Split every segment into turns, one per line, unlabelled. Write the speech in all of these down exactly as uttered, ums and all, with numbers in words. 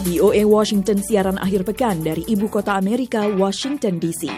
V O A Washington siaran akhir pekan dari ibu kota Amerika, Washington D C.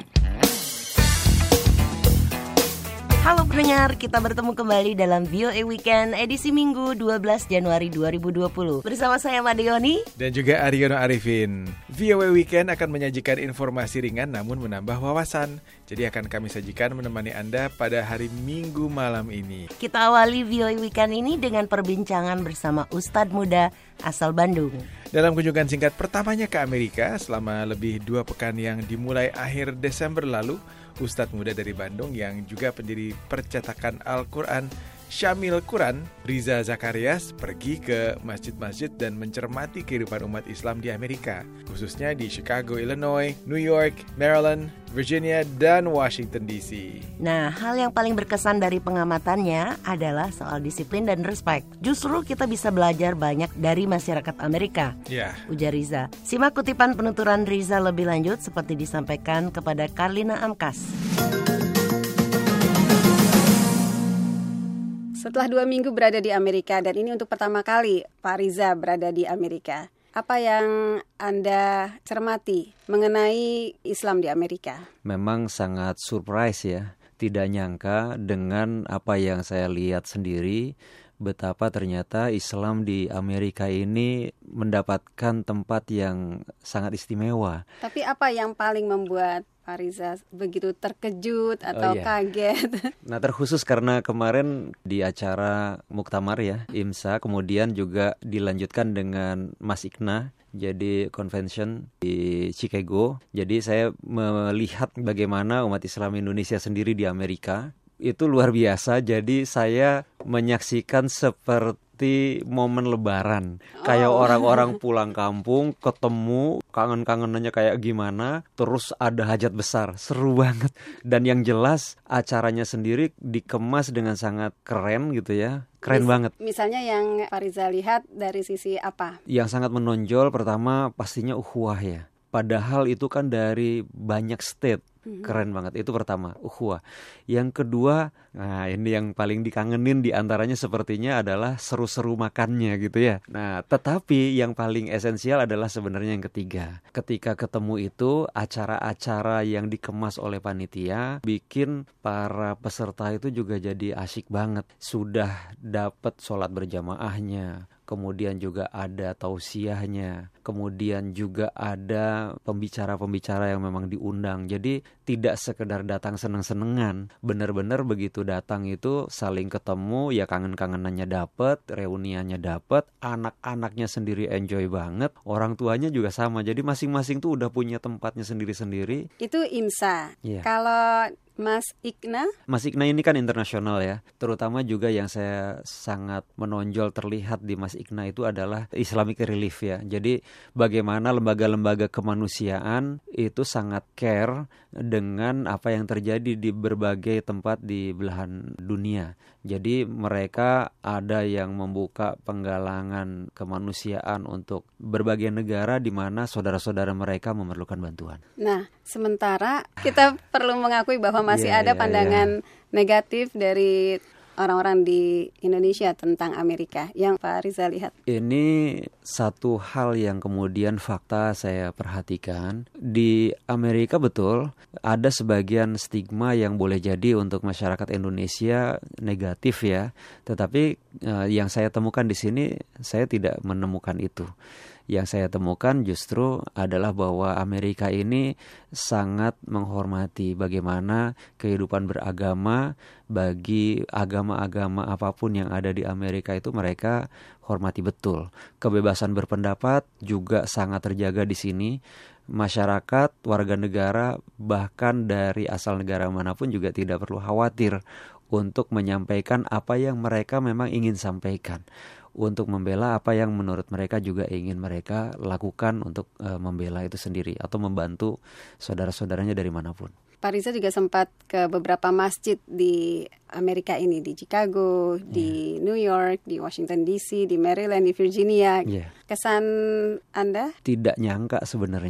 Halo pendengar, kita bertemu kembali dalam V O A Weekend edisi Minggu dua belas Januari dua ribu dua puluh. Bersama saya Made Yoni
dan juga Aryono Arifin. V O A Weekend akan menyajikan informasi ringan namun menambah wawasan. Jadi akan kami sajikan menemani Anda pada hari Minggu malam ini.
Kita awali V O A Weekend ini dengan perbincangan bersama Ustadz muda asal Bandung.
Dalam kunjungan singkat pertamanya ke Amerika selama lebih dua pekan yang dimulai akhir Desember lalu, Ustadz muda dari Bandung yang juga pendiri percetakan Al-Quran Syamil Quran, Riza Zakarias, pergi ke masjid-masjid dan mencermati kehidupan umat Islam di Amerika, khususnya di Chicago, Illinois, New York, Maryland, Virginia, dan Washington D C.
Nah, hal yang paling berkesan dari pengamatannya adalah soal disiplin dan respect. Justru kita bisa belajar banyak dari masyarakat Amerika,
Ya.
ujar Riza. Simak kutipan penuturan Riza lebih lanjut seperti disampaikan kepada Karlina Amkas.
Setelah dua minggu berada di Amerika, dan ini untuk pertama kali Pak Riza berada di Amerika, apa yang Anda cermati mengenai Islam di Amerika?
Memang sangat surprise ya, tidak nyangka dengan apa yang saya lihat sendiri, betapa ternyata Islam di Amerika ini mendapatkan tempat yang sangat istimewa.
Tapi apa yang paling membuat Pak Riza begitu terkejut atau
Oh, iya.
kaget?
Nah, terkhusus karena kemarin di acara Muktamar ya, I M S A, kemudian juga dilanjutkan dengan Mas Ikna, jadi convention di Chicago. Jadi saya melihat bagaimana umat Islam Indonesia sendiri di Amerika. Itu luar biasa, jadi saya menyaksikan seperti momen lebaran. Kayak
Oh.
orang-orang pulang kampung, ketemu, kangen-kangenannya kayak gimana, terus ada hajat besar, seru banget. Dan yang jelas acaranya sendiri dikemas dengan sangat keren gitu ya, keren
Mis-
banget.
Misalnya yang Pak Riza lihat dari sisi apa?
Yang sangat menonjol pertama pastinya ukhuwah ya. Padahal itu kan dari banyak state. Keren banget, itu pertama, ukhuwah. Yang kedua, nah ini yang paling dikangenin diantaranya sepertinya adalah seru-seru makannya gitu ya. Nah, tetapi yang paling esensial adalah sebenarnya yang ketiga. Ketika ketemu itu, acara-acara yang dikemas oleh panitia bikin para peserta itu juga jadi asyik banget. Sudah dapat sholat berjamaahnya, kemudian juga ada tausiahnya, kemudian juga ada pembicara-pembicara yang memang diundang. Jadi tidak sekedar datang seneng-senengan, benar-benar begitu datang itu saling ketemu, ya kangen-kangenannya dapet, reuniannya dapet, anak-anaknya sendiri enjoy banget, orang tuanya juga sama. Jadi masing-masing tuh udah punya tempatnya sendiri-sendiri.
Itu I M S A.
Iya.
Kalau Mas Ikna?
Mas Ikna ini kan internasional ya, terutama juga yang saya sangat menonjol terlihat di Mas Ikna itu adalah Islamic Relief ya. Jadi bagaimana lembaga-lembaga kemanusiaan itu sangat care dengan apa yang terjadi di berbagai tempat di belahan dunia. Jadi mereka ada yang membuka penggalangan kemanusiaan untuk berbagai negara di mana saudara-saudara mereka memerlukan bantuan.
Nah, sementara kita perlu mengakui bahwa masih
Iya,
ada
iya,
pandangan negatif dari orang-orang di Indonesia tentang Amerika yang Pak Riza lihat.
Ini satu hal yang kemudian fakta saya perhatikan. Di Amerika betul ada sebagian stigma yang boleh jadi untuk masyarakat Indonesia negatif ya. Tetapi eh, yang saya temukan di sini saya tidak menemukan itu. Yang saya temukan justru adalah bahwa Amerika ini sangat menghormati bagaimana kehidupan beragama, bagi agama-agama apapun yang ada di Amerika itu mereka hormati betul. Kebebasan berpendapat juga sangat terjaga di sini. Masyarakat, warga negara, bahkan dari asal negara manapun juga tidak perlu khawatir untuk menyampaikan apa yang mereka memang ingin sampaikan, untuk membela apa yang menurut mereka juga ingin mereka lakukan untuk e, membela itu sendiri atau membantu saudara-saudaranya dari manapun.
Pak Riza juga sempat ke beberapa masjid di Amerika ini, di Chicago, yeah. di New York, di Washington D C, di Maryland, di Virginia.
Yeah.
Kesan Anda?
Tidak nyangka sebenarnya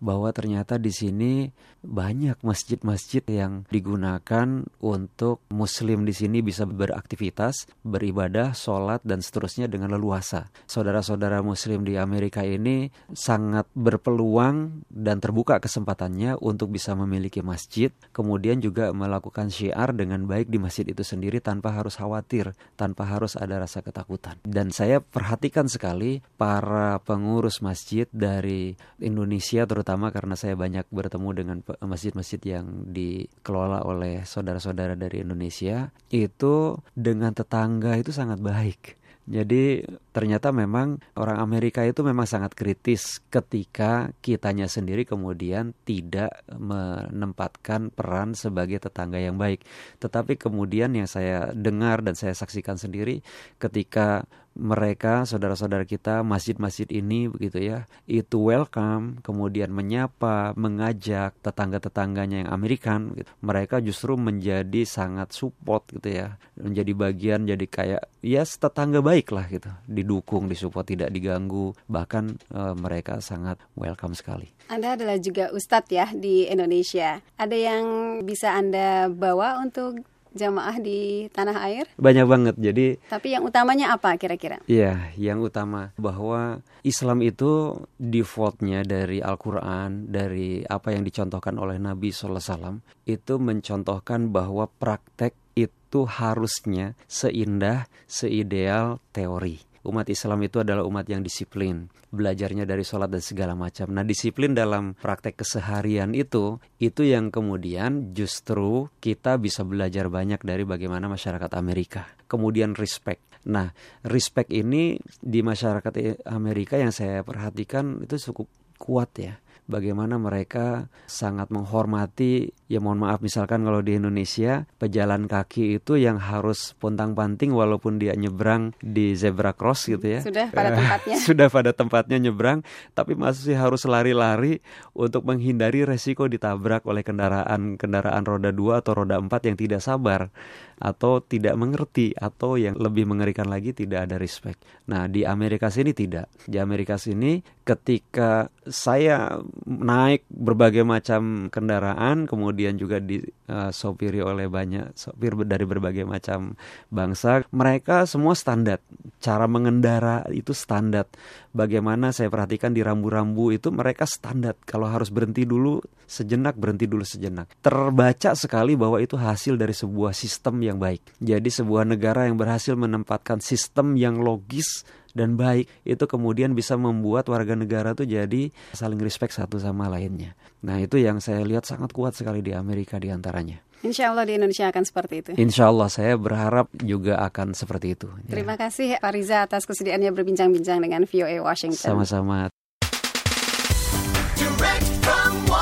bahwa ternyata di sini banyak masjid-masjid yang digunakan untuk Muslim di sini bisa beraktivitas, beribadah, sholat, dan seterusnya dengan leluasa. Saudara-saudara Muslim di Amerika ini sangat berpeluang dan terbuka kesempatannya untuk bisa memiliki masjid, kemudian juga melakukan syiar dengan baik di masjid itu sendiri tanpa harus khawatir, tanpa harus ada rasa ketakutan. Dan saya perhatikan sekali para pengurus masjid dari Indonesia, terutama karena saya banyak bertemu dengan masjid-masjid yang dikelola oleh saudara-saudara dari Indonesia, itu dengan tetangga itu sangat baik. Jadi ternyata memang orang Amerika itu memang sangat kritis ketika kitanya sendiri kemudian tidak menempatkan peran sebagai tetangga yang baik. Tetapi kemudian yang saya dengar dan saya saksikan sendiri ketika mereka, saudara-saudara kita, masjid-masjid ini begitu ya, itu welcome, kemudian menyapa, mengajak tetangga-tetangganya yang Amerikan gitu. Mereka justru menjadi sangat support gitu ya, menjadi bagian, jadi kayak ya tetangga baik lah gitu, didukung, disupport, tidak diganggu, bahkan e, mereka sangat welcome sekali.
Anda adalah juga ustadz ya di Indonesia. Ada yang bisa Anda bawa untuk jamaah di tanah air?
Banyak banget. Jadi,
tapi yang utamanya apa kira-kira?
Iya, yang utama bahwa Islam itu defaultnya dari Al-Quran, dari apa yang dicontohkan oleh Nabi shallallahu alaihi wasallam, itu mencontohkan bahwa praktek itu harusnya seindah, seideal teori. Umat Islam itu adalah umat yang disiplin, belajarnya dari sholat dan segala macam. Nah, disiplin dalam praktek keseharian itu, itu yang kemudian justru kita bisa belajar banyak dari bagaimana masyarakat Amerika. Kemudian respect. Nah, respect ini di masyarakat Amerika yang saya perhatikan itu cukup kuat ya. Bagaimana mereka sangat menghormati, ya mohon maaf misalkan kalau di Indonesia pejalan kaki itu yang harus pontang-panting walaupun dia nyebrang di zebra cross gitu ya.
Sudah pada tempatnya.
Sudah pada tempatnya nyebrang, tapi masih harus lari-lari untuk menghindari resiko ditabrak oleh kendaraan-kendaraan roda dua atau roda empat yang tidak sabar atau tidak mengerti, atau yang lebih mengerikan lagi tidak ada respect. Nah, di Amerika sini tidak. Di Amerika sini ketika saya naik berbagai macam kendaraan, kemudian juga disopiri uh, oleh banyak sopir dari berbagai macam bangsa, mereka semua standar. Cara mengendara itu standar. Bagaimana saya perhatikan di rambu-rambu itu mereka standar. Kalau harus berhenti dulu sejenak, berhenti dulu sejenak. Terbaca sekali bahwa itu hasil dari sebuah sistem yang baik. Jadi sebuah negara yang berhasil menempatkan sistem yang logis dan baik, itu kemudian bisa membuat warga negara tuh jadi saling respect satu sama lainnya. Nah, itu yang saya lihat sangat kuat sekali di Amerika diantaranya.
Insya Allah di Indonesia akan seperti itu.
Insya Allah saya berharap juga akan seperti itu.
Terima ya. kasih Pak Riza atas kesediaannya berbincang-bincang dengan V O A Washington.
Sama-sama.